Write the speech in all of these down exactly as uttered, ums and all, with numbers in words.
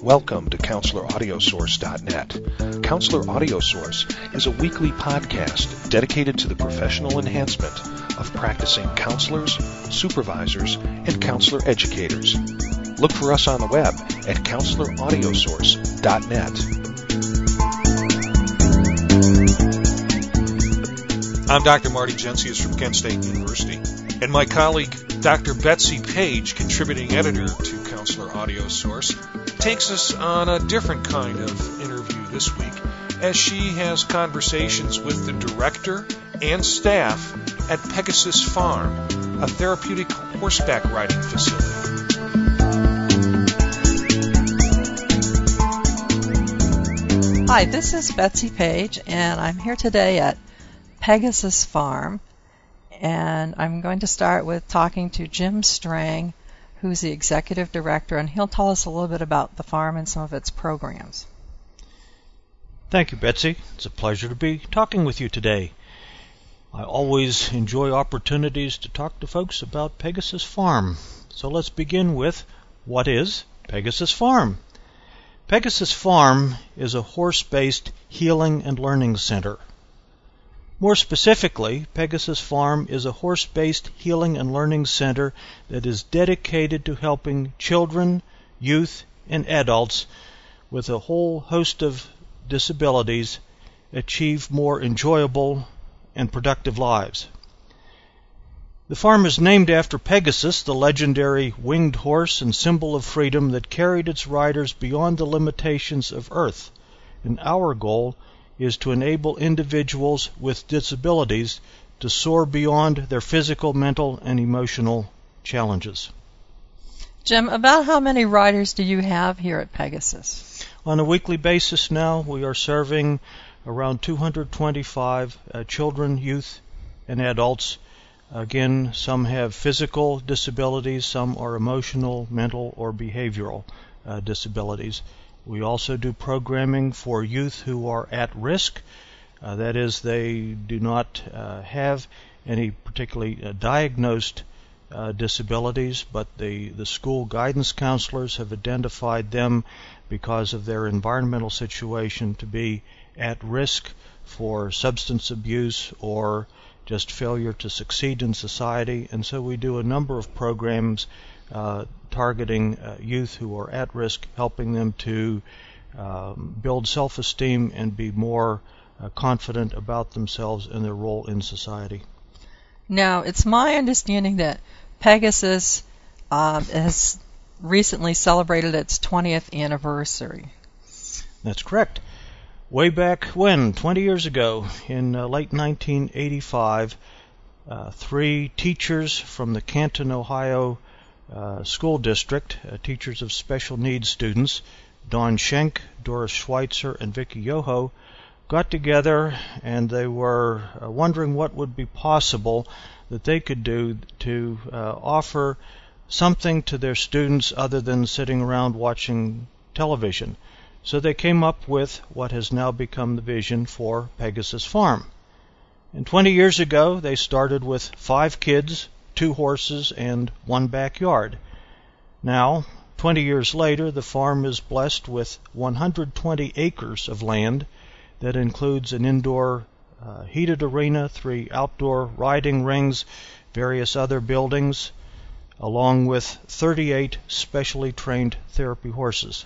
Welcome to Counselor Audio Source dot net. Counselor Audio Source is a weekly podcast dedicated to the professional enhancement of practicing counselors, supervisors, and counselor educators. Look for us on the web at Counselor Audio Source dot net. I'm Doctor Marty Jensius from Kent State University, and my colleague Doctor Betsy Page, contributing editor to Counselor Audio Source, takes us on a different kind of interview this week as she has conversations with the director and staff at Pegasus Farm, a therapeutic horseback riding facility. Hi, this is Betsy Page, and I'm here today at Pegasus Farm, and I'm going to start with talking to Jim Strang, who's the executive director, and he'll tell us a little bit about the farm and some of its programs. Thank you, Betsy. It's a pleasure to be talking with you today. I always enjoy opportunities to talk to folks about Pegasus Farm. So let's begin with, what is Pegasus Farm? Pegasus Farm is a horse-based healing and learning center. More specifically, Pegasus Farm is a horse-based healing and learning center that is dedicated to helping children, youth, and adults with a whole host of disabilities achieve more enjoyable and productive lives. The farm is named after Pegasus, the legendary winged horse and symbol of freedom that carried its riders beyond the limitations of Earth. And our goal is to enable individuals with disabilities to soar beyond their physical, mental, and emotional challenges. Jim, about how many riders do you have here at Pegasus? On a weekly basis now, we are serving around two hundred twenty-five uh, children, youth, and adults. Again, some have physical disabilities, some are emotional, mental, or behavioral uh, disabilities. We also do programming for youth who are at risk. Uh, that is, they do not uh, have any particularly uh, diagnosed uh, disabilities, but the, the school guidance counselors have identified them because of their environmental situation to be at risk for substance abuse or just failure to succeed in society. And so we do a number of programs uh, targeting uh, youth who are at risk, helping them to um, build self-esteem and be more uh, confident about themselves and their role in society. Now, it's my understanding that Pegasus um, has recently celebrated its twentieth anniversary. That's correct. Way back when, twenty years ago, in uh, late nineteen eighty-five, uh, three teachers from the Canton, Ohio Uh, school district, uh, teachers of special needs students, Dawn Schenk, Doris Schweitzer, and Vicki Yoho, got together and they were uh, wondering what would be possible that they could do to uh, offer something to their students other than sitting around watching television. So they came up with what has now become the vision for Pegasus Farm. And twenty years ago, they started with five kids, two horses, and one backyard. Now, twenty years later, the farm is blessed with one hundred twenty acres of land that includes an indoor uh, heated arena, three outdoor riding rings, various other buildings, along with thirty-eight specially trained therapy horses.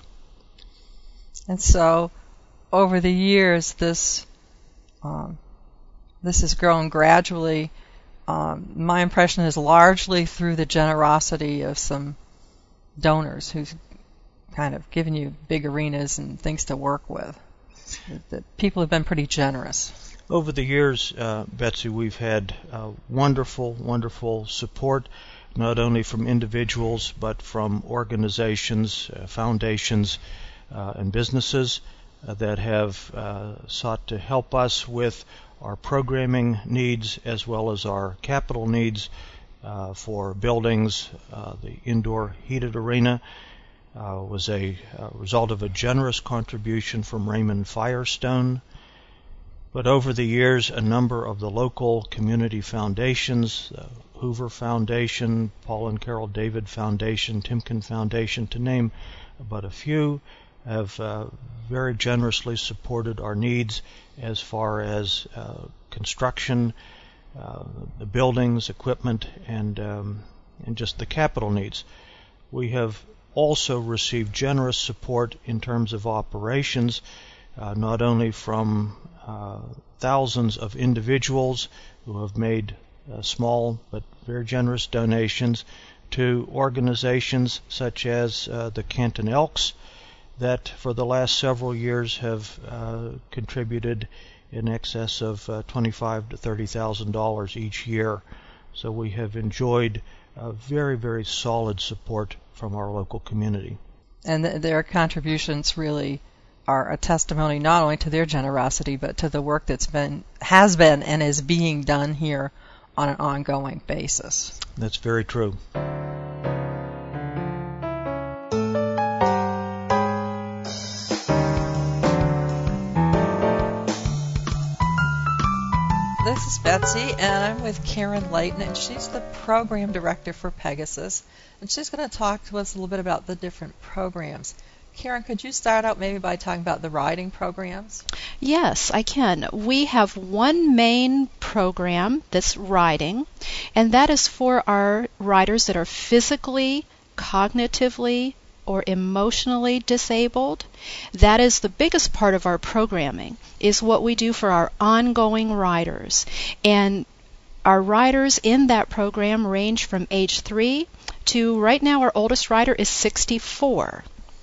And so, over the years, this um, this has grown gradually. Um, my impression is largely through the generosity of some donors who've kind of given you big arenas and things to work with. That people have been pretty generous. Over the years, uh, Betsy, we've had uh, wonderful, wonderful support, not only from individuals, but from organizations, uh, foundations, uh, and businesses uh, that have uh, sought to help us with our programming needs as well as our capital needs uh, for buildings. Uh, the indoor heated arena uh, was a uh, result of a generous contribution from Raymond Firestone. But over the years, a number of the local community foundations, the Hoover Foundation, Paul and Carol David Foundation, Timken Foundation, to name but a few, have uh, very generously supported our needs as far as uh, construction, uh, the buildings, equipment, and um, and just the capital needs. We have also received generous support in terms of operations, uh, not only from uh, thousands of individuals who have made uh, small but very generous donations, to organizations such as uh, the Canton Elks that for the last several years have uh, contributed in excess of uh, twenty-five thousand to thirty thousand dollars each year. So we have enjoyed uh, very, very solid support from our local community. And th- their contributions really are a testimony not only to their generosity, but to the work that's been, has been, and is being done here on an ongoing basis. That's very true. This is Betsy, and I'm with Karen Layton, and she's the program director for Pegasus, and she's going to talk to us a little bit about the different programs. Karen, could you start out maybe by talking about the riding programs? Yes, I can. We have one main program that's riding, and that is for our riders that are physically, cognitively, or emotionally disabled. That is the biggest part of our programming, is what we do for our ongoing riders. And our riders in that program range from age three to, right now, our oldest rider is sixty-four.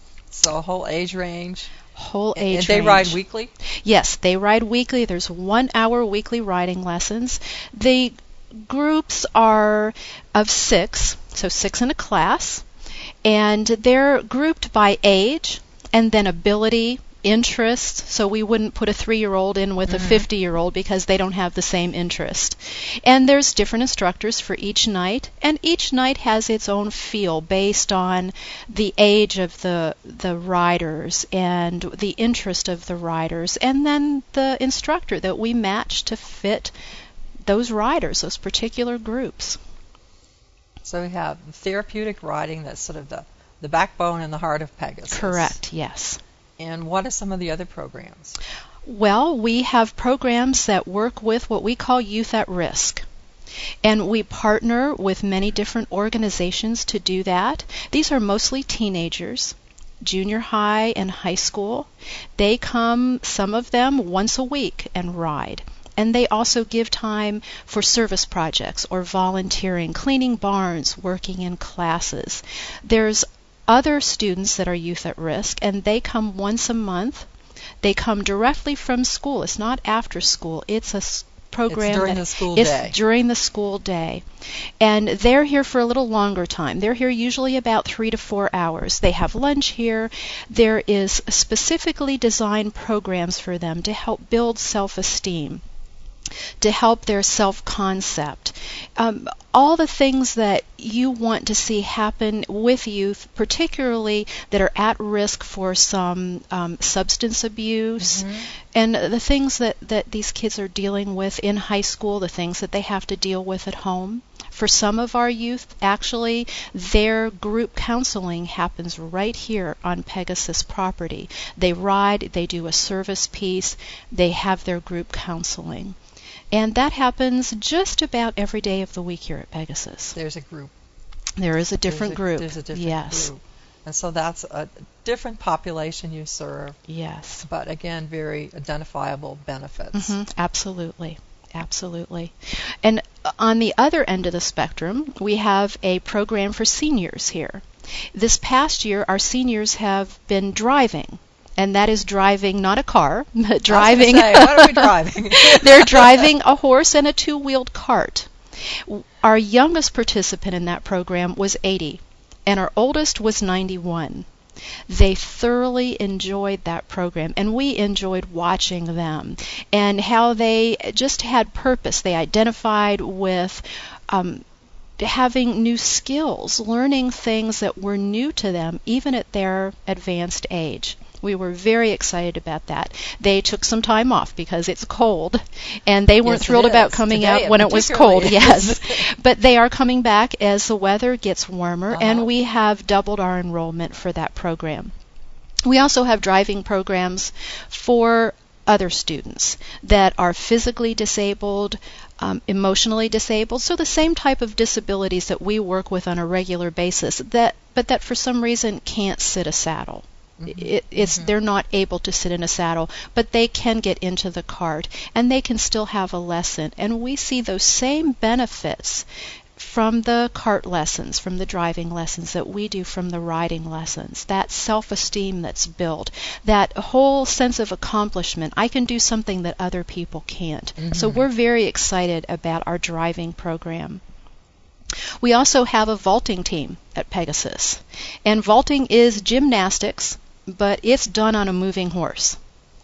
So a whole age range. Whole age range. And they ride weekly? Yes, they ride weekly. There's one hour weekly riding lessons. The groups are of six, so six in a class. And they're grouped by age and then ability, interest, so we wouldn't put a three-year-old in with mm-hmm. a fifty-year-old because they don't have the same interest. And there's different instructors for each night, and each night has its own feel based on the age of the the riders and the interest of the riders, and then the instructor that we match to fit those riders, those particular groups. So we have therapeutic riding, that's sort of the, the backbone and the heart of Pegasus. Correct, yes. And what are some of the other programs? Well, we have programs that work with what we call youth at risk. And we partner with many different organizations to do that. These are mostly teenagers, junior high and high school. They come, some of them, once a week and ride. And they also give time for service projects or volunteering, cleaning barns, working in classes. There's other students that are youth at risk, and they come once a month. They come directly from school. It's not after school. It's a program. It's during that, the school it's day. during the school day. And they're here for a little longer time. They're here usually about three to four hours. They have lunch here. There is specifically designed programs for them to help build self-esteem, to help their self-concept. Um, all the things that you want to see happen with youth, particularly that are at risk for some um, substance abuse, mm-hmm. and the things that, that these kids are dealing with in high school, the things that they have to deal with at home. For some of our youth, actually, their group counseling happens right here on Pegasus property. They ride, they do a service piece, they have their group counseling. And that happens just about every day of the week here at Pegasus. There's a group. There is a different there's a, group. There's a different yes. group. And so that's a different population you serve. Yes. But again, very identifiable benefits. Mm-hmm. Absolutely. Absolutely. And on the other end of the spectrum, we have a program for seniors here. This past year, our seniors have been driving. And that is driving not a car, but driving. I was gonna say, what are we driving? They're driving a horse and a two-wheeled cart. Our youngest participant in that program was eighty, and our oldest was ninety-one. They thoroughly enjoyed that program, and we enjoyed watching them and how they just had purpose. They identified with um, having new skills, learning things that were new to them, even at their advanced age. We were very excited about that. They took some time off because it's cold, and they weren't yes, thrilled about coming Today out when it was cold. Yes, but they are coming back as the weather gets warmer, uh-huh. and we have doubled our enrollment for that program. We also have driving programs for other students that are physically disabled, um, emotionally disabled, so the same type of disabilities that we work with on a regular basis, that but that for some reason can't sit a saddle. Mm-hmm. It, it's mm-hmm. They're not able to sit in a saddle, but they can get into the cart and they can still have a lesson. And we see those same benefits from the cart lessons, from the driving lessons that we do from the riding lessons. That self-esteem that's built, that whole sense of accomplishment. I can do something that other people can't. Mm-hmm. So we're very excited about our driving program. We also have a vaulting team at Pegasus. And vaulting is gymnastics, but it's done on a moving horse.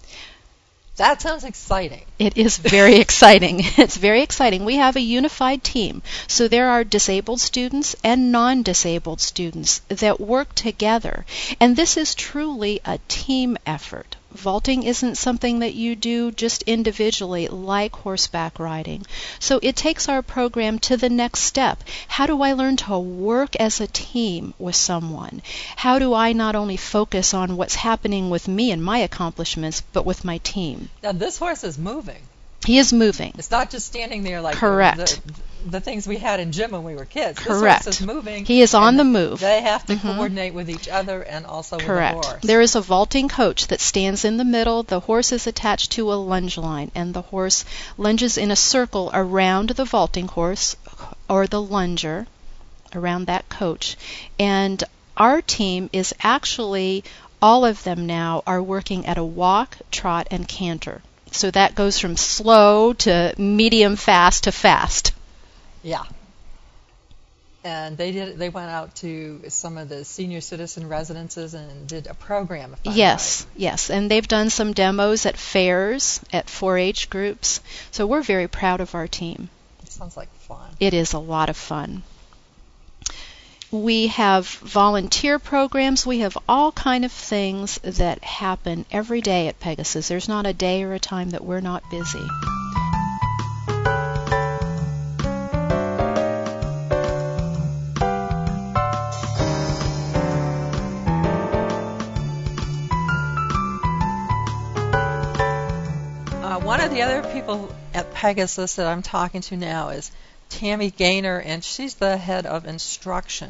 That sounds exciting. It is very exciting. It's very exciting. We have a unified team. So there are disabled students and non-disabled students that work together. And this is truly a team effort. Vaulting isn't something that you do just individually like horseback riding. So it takes our program to the next step. How do I learn to work as a team with someone? How do I not only focus on what's happening with me and my accomplishments, but with my team? Now this horse is moving. He is moving. It's not just standing there like Correct. The, the, the things we had in gym when we were kids. Correct. This horse is moving. He is on the move. They have to mm-hmm. coordinate with each other and also Correct. with the horse. There is a vaulting coach that stands in the middle. The horse is attached to a lunge line, and the horse lunges in a circle around the vaulting horse or the lunger, around that coach. And our team is actually, all of them now are working at a walk, trot, and canter. So that goes from slow to medium fast to fast. Yeah. And they did. They went out to some of the senior citizen residences and did a program. If yes, right. yes. And they've done some demos at fairs, at four H groups. So we're very proud of our team. It sounds like fun. It is a lot of fun. We have volunteer programs. We have all kind of things that happen every day at Pegasus. There's not a day or a time that we're not busy. Uh, one of the other people at Pegasus that I'm talking to now is Tammy Gaynor, and she's the head of instruction.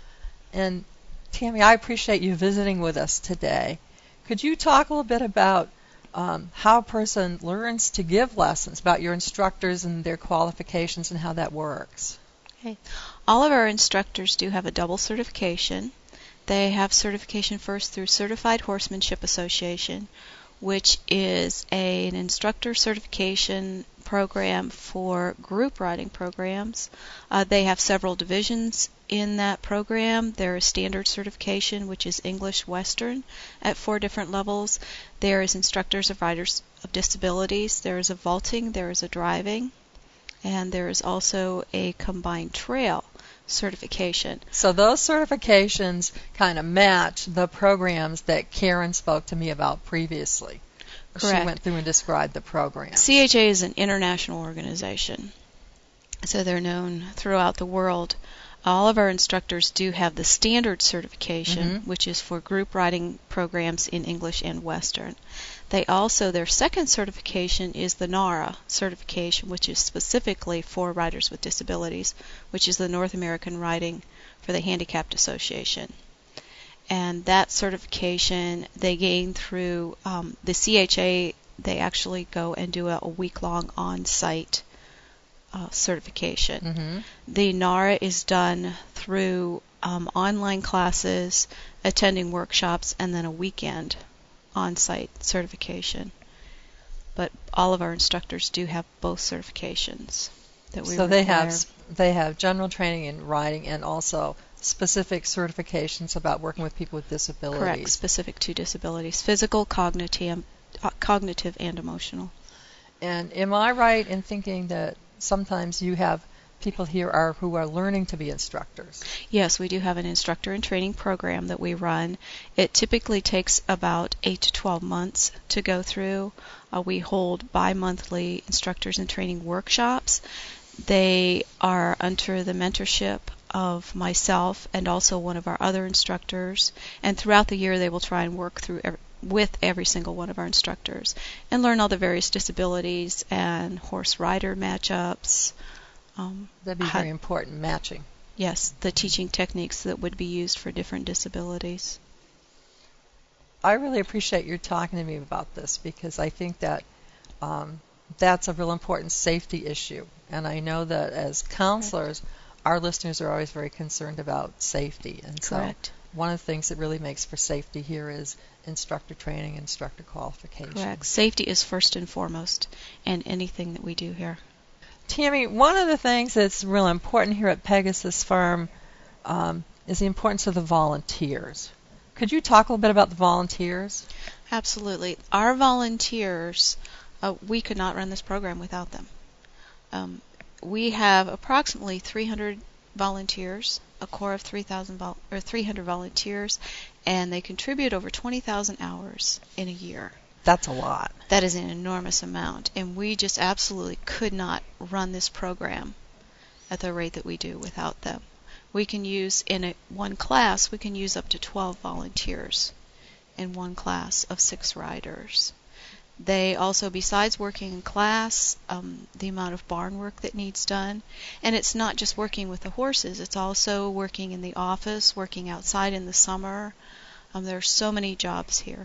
And Tammy, I appreciate you visiting with us today. Could you talk a little bit about um, how a person learns to give lessons, about your instructors and their qualifications and how that works? Okay. All of our instructors do have a double certification. They have certification first through Certified Horsemanship Association, which is a, an instructor certification program for group riding programs. Uh, they have several divisions in that program. There is standard certification, which is English Western at four different levels. There is instructors of riders of disabilities. There is a vaulting, there is a driving, and there is also a combined trail certification. So those certifications kind of match the programs that Karen spoke to me about previously. Correct. She went through and described the program. C H A is an international organization, so they're known throughout the world. All of our instructors do have the standard certification, mm-hmm. which is for group riding programs in English and Western. They also, their second certification is the NARA certification, which is specifically for riders with disabilities, which is the North American Riding for the Handicapped Association. And that certification they gain through um, the C H A. They actually go and do a, a week-long on-site uh, certification. Mm-hmm. The NARA is done through um, online classes, attending workshops, and then a weekend on-site certification. But all of our instructors do have both certifications that we So require. they have they have general training in riding and also specific certifications about working with people with disabilities. Correct, specific to disabilities, physical, cognitive, uh, cognitive, and emotional. And am I right in thinking that sometimes you have people here are who are learning to be instructors? Yes, we do have an instructor and training program that we run. It typically takes about eight to twelve months to go through. Uh, we hold bi-monthly instructors and training workshops. They are under the mentorship of myself and also one of our other instructors. And throughout the year, they will try and work through every, with every single one of our instructors and learn all the various disabilities and horse rider matchups. Um, That'd be how, very important, matching. Yes, the teaching techniques that would be used for different disabilities. I really appreciate you talking to me about this because I think that um, that's a real important safety issue. And I know that as counselors, our listeners are always very concerned about safety. And Correct. so one of the things that really makes for safety here is instructor training, instructor qualification. Correct. Safety is first and foremost in anything that we do here. Tammy, one of the things that's real important here at Pegasus Farm um, is the importance of the volunteers. Could you talk a little bit about the volunteers? Absolutely. Our volunteers, uh, we could not run this program without them. Um, we have approximately three hundred volunteers, a core of three thousand vol- or three hundred volunteers, and they contribute over twenty thousand hours in a year. That's a lot. That is an enormous amount, and we just absolutely could not run this program at the rate that we do without them. We can use, in a, one class, we can use up to twelve volunteers in one class of six riders. They also, besides working in class, um, the amount of barn work that needs done, and it's not just working with the horses, it's also working in the office, working outside in the summer. Um, there are so many jobs here.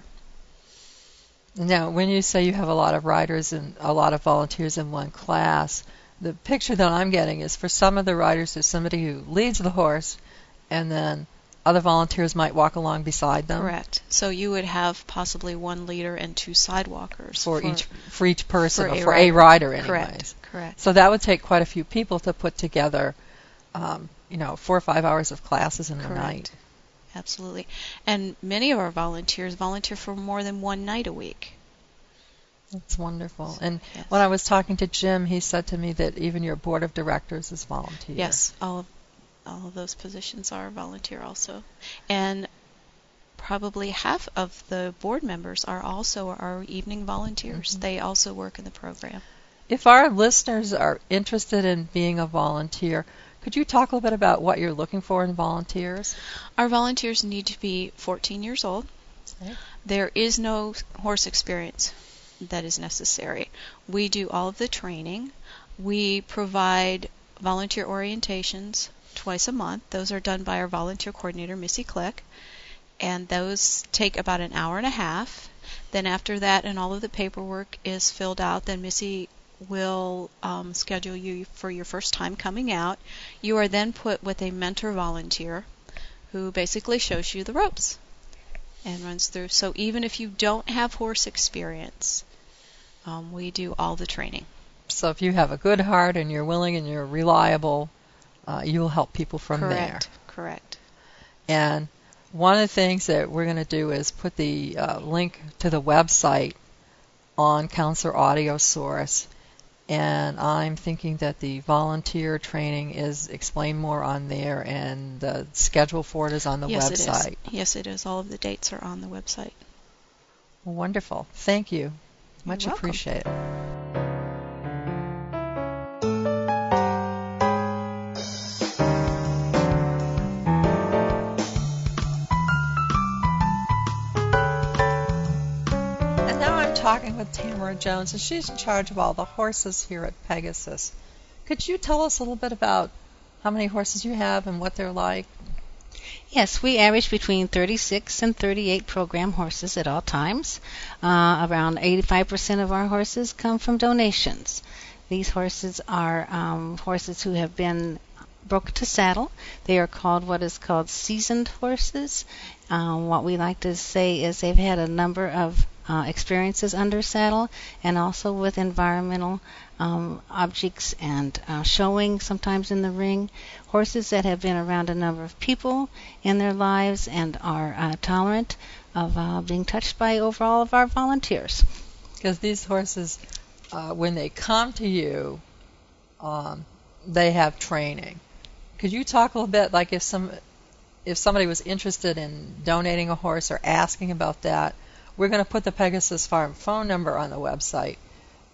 Now, when you say you have a lot of riders and a lot of volunteers in one class, the picture that I'm getting is for some of the riders, there's somebody who leads the horse, and then other volunteers might walk along beside them. Correct. So you would have possibly one leader and two sidewalkers for, for each for each person, for or a for rider. a rider, anyways. Correct. Correct. So that would take quite a few people to put together, um, you know, four or five hours of classes in a Correct. night. Absolutely. And many of our volunteers volunteer for more than one night a week. That's wonderful. And Yes. when I was talking to Jim, he said to me that even your board of directors is volunteer. Yes, all of all of those positions are volunteer also. And probably half of the board members are also our evening volunteers. Mm-hmm. They also work in the program. If our listeners are interested in being a volunteer, could you talk a little bit about what you're looking for in volunteers? Our volunteers need to be fourteen years old. Okay. There is no horse experience that is necessary. We do all of the training. We provide volunteer orientations twice a month. Those are done by our volunteer coordinator, Missy Click, and those take about an hour and a half. Then after that and all of the paperwork is filled out, then Missy will um, schedule you for your first time coming out. You are then put with a mentor volunteer who basically shows you the ropes and runs through. So even if you don't have horse experience, um, we do all the training. So if you have a good heart and you're willing and you're reliable, uh, you will help people from Correct. there. Correct. And one of the things that we're going to do is put the uh, link to the website on Counselor Audio Source. And I'm thinking that the volunteer training is explained more on there, and the schedule for it is on the yes, website. It is. Yes, it is. All of the dates are on the website. Wonderful. Thank you. Much You're welcome. appreciated. And now I'm talking with Tamara Jones, and she's in charge of all the horses here at Pegasus. Could you tell us a little bit about how many horses you have and what they're like? Yes, we average between thirty-six and thirty-eight program horses at all times. Uh, around eighty-five percent of our horses come from donations. These horses are um, horses who have been broke to saddle. They are called what is called seasoned horses. Um, what we like to say is they've had a number of uh, experiences under saddle and also with environmental um, objects and uh, showing sometimes in the ring. Horses that have been around a number of people in their lives and are uh, tolerant of uh, being touched by over all of our volunteers. Because these horses, uh, when they come to you, um, they have training. Could you talk a little bit, like if some, if somebody was interested in donating a horse or asking about that? We're going to put the Pegasus Farm phone number on the website,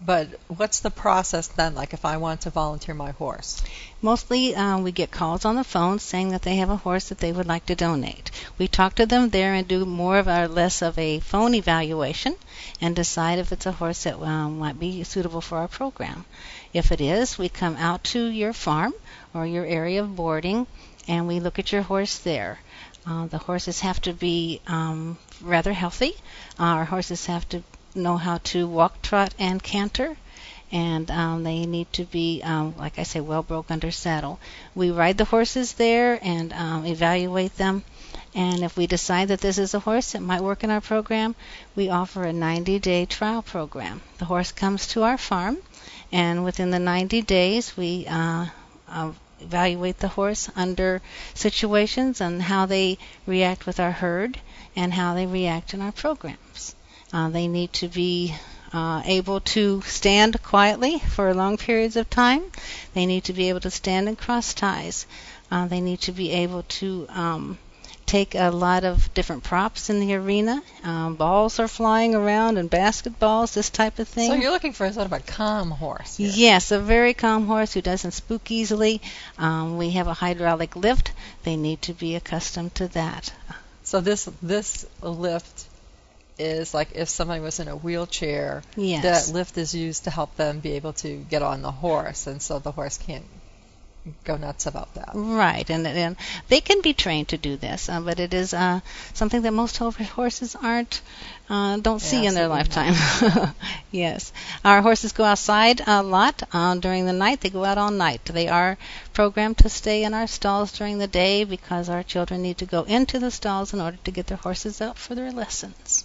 But what's the process then, like if I want to volunteer my horse? Mostly uh, we get calls on the phone saying that they have a horse that they would like to donate. We talk to them there and do more of or less of a phone evaluation and decide if it's a horse that um, might be suitable for our program. If it is, we come out to your farm or your area of boarding and we look at your horse there. Uh, the horses have to be um, rather healthy. Uh, our horses have to know how to walk, trot, and canter. And um, they need to be, um, like I say, well broke under saddle. We ride the horses there and um, evaluate them. And if we decide that this is a horse that might work in our program, we offer a ninety-day trial program. The horse comes to our farm, and within the ninety days, we uh, uh, evaluate the horse under situations and how they react with our herd and how they react in our programs. Uh, they need to be uh, able to stand quietly for long periods of time. They need to be able to stand and cross ties. Uh, they need to be able to um, take a lot of different props in the arena. Um, balls are flying around and basketballs, this type of thing. So you're looking for sort of a calm horse here. Yes, a very calm horse who doesn't spook easily. Um, we have a hydraulic lift. They need to be accustomed to that. So this this lift is like if somebody was in a wheelchair, yes. that lift is used to help them be able to get on the horse, and so the horse can't go nuts about that. Right, and, and they can be trained to do this, uh, but it is uh, something that most horses aren't, uh, don't see yeah, in their so lifetime. Yes, our horses go outside a lot uh, during the night. They go out all night. They are programmed to stay in our stalls during the day because our children need to go into the stalls in order to get their horses out for their lessons.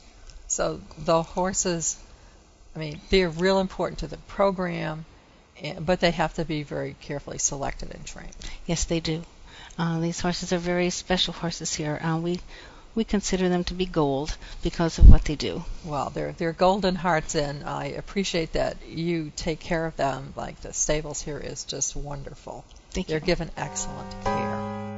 So the horses, I mean, they're real important to the program, but they have to be very carefully selected and trained. Yes, they do. Uh, these horses are very special horses here. Uh, we we consider them to be gold because of what they do. Well, they're they're golden hearts, and I appreciate that you take care of them. Like the stables here is just wonderful. Thank they're you. given excellent care.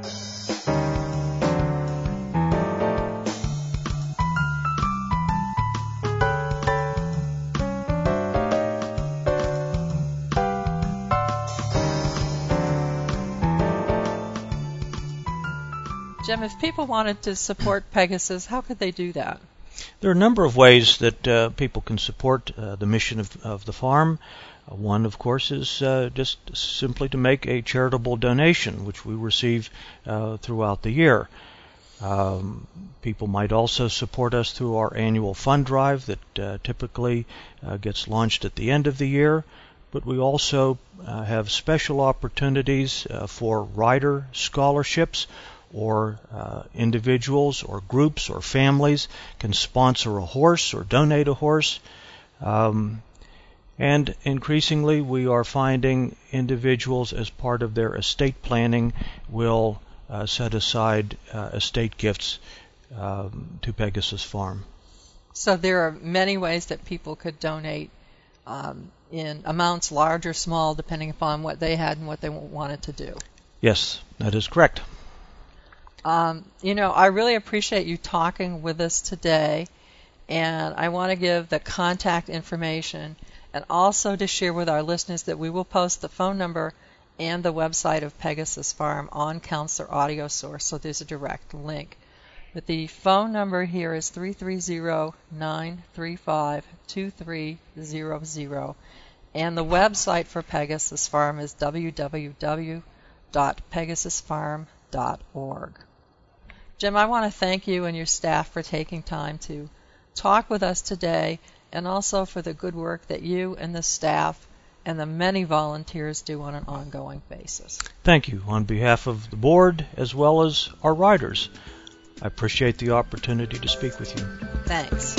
Jim, if people wanted to support Pegasus, how could they do that? There are a number of ways that uh, people can support uh, the mission of, of the farm. Uh, one, of course, is uh, just simply to make a charitable donation, which we receive uh, throughout the year. Um, people might also support us through our annual fund drive that uh, typically uh, gets launched at the end of the year. But we also uh, have special opportunities uh, for rider scholarships, or uh, individuals or groups or families can sponsor a horse or donate a horse. Um, and increasingly we are finding individuals as part of their estate planning will uh, set aside uh, estate gifts um, to Pegasus Farm. So there are many ways that people could donate um, in amounts large or small depending upon what they had and what they wanted to do. Yes, that is correct. Um, you know, I really appreciate you talking with us today, and I want to give the contact information and also to share with our listeners that we will post the phone number and the website of Pegasus Farm on Counselor Audio Source, so there's a direct link. But the phone number here is three three zero, nine three five, two three zero zero, and the website for Pegasus Farm is w w w dot pegasus farm dot org. Jim, I want to thank you and your staff for taking time to talk with us today, and also for the good work that you and the staff and the many volunteers do on an ongoing basis. Thank you on behalf of the board as well as our riders. I appreciate the opportunity to speak with you. Thanks.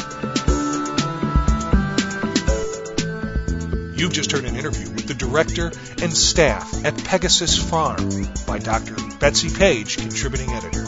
You've just heard an interview with the director and staff at Pegasus Farm by Doctor Betsy Page, contributing editor.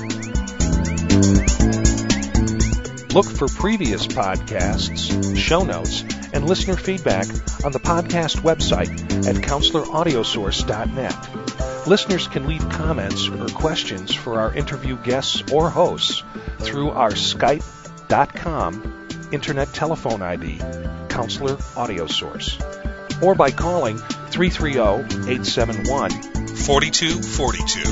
Look for previous podcasts, show notes, and listener feedback on the podcast website at counselor audio source dot net. Listeners can leave comments or questions for our interview guests or hosts through our skype dot com internet telephone I D, Counselor Audio Source, or by calling three three zero, eight seven one, four two four two.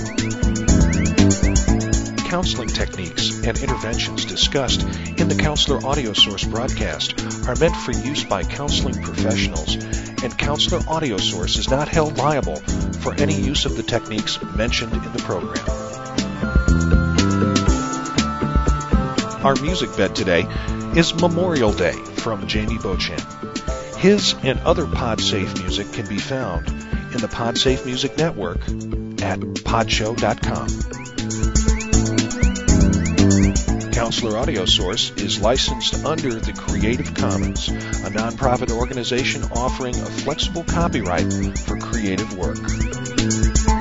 Counseling techniques and interventions discussed in the Counselor Audio Source broadcast are meant for use by counseling professionals, and Counselor Audio Source is not held liable for any use of the techniques mentioned in the program. Our music bed today is Memorial Day from Jamie Beauchamp. His and other PodSafe music can be found in the PodSafe Music Network at podshow dot com. Counselor Audio Source is licensed under the Creative Commons, a nonprofit organization offering a flexible copyright for creative work.